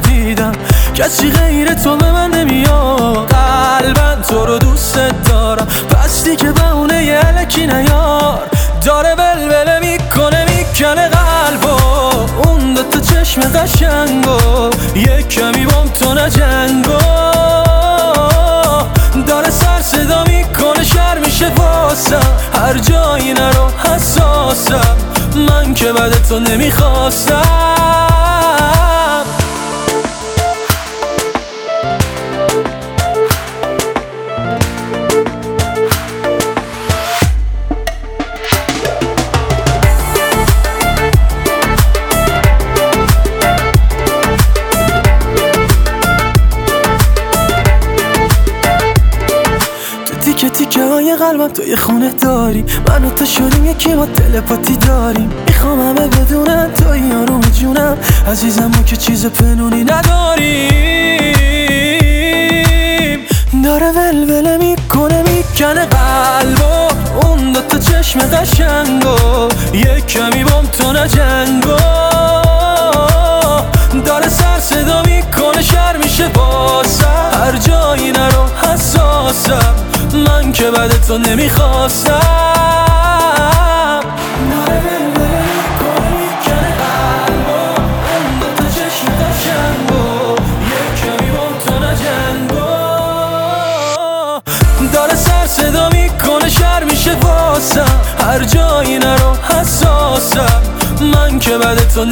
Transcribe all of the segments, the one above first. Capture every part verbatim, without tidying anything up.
دیدم کسی غیر تو به من نمیاد. قلبم تو رو دوست دارم پس دیگه بهونه یه الکی نیار. داره ولوله میکنه میکنه قلبو اون دوتا چشم قشنگو یه کمی بام تو نجنگو. داره سر صدا میکنه شر میشه واسم هر جایی نرو حساسم من که بعد تو نمیخواستم. تیکه تیکه های قلبم تو یه خونه داری من و تو شدیم یکی ما تلپاتی داریم. میخوام همه بدونن تو یارو جونم عزیزم ما که چیز پنونی نداریم. داره ولوله میکنه میکنه قلبو اون دوتا چشم قشنگو یه کمی بام تو نجنگو. داره سر صدا میکنه شر میشه واسم هر جایی نرو حساسم من که بعد تو نمیخواستم. داره ولوله میکنه میکنه قلبو اون دوتا چشم قشنگو یه کمی بام تو نجنگو. داره سر صدا میکنه شر میشه واسم هر جایی نرو حساسم من که بعد تو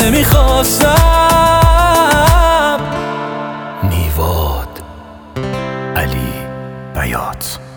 نمیخواستم. نیواد علی بیات.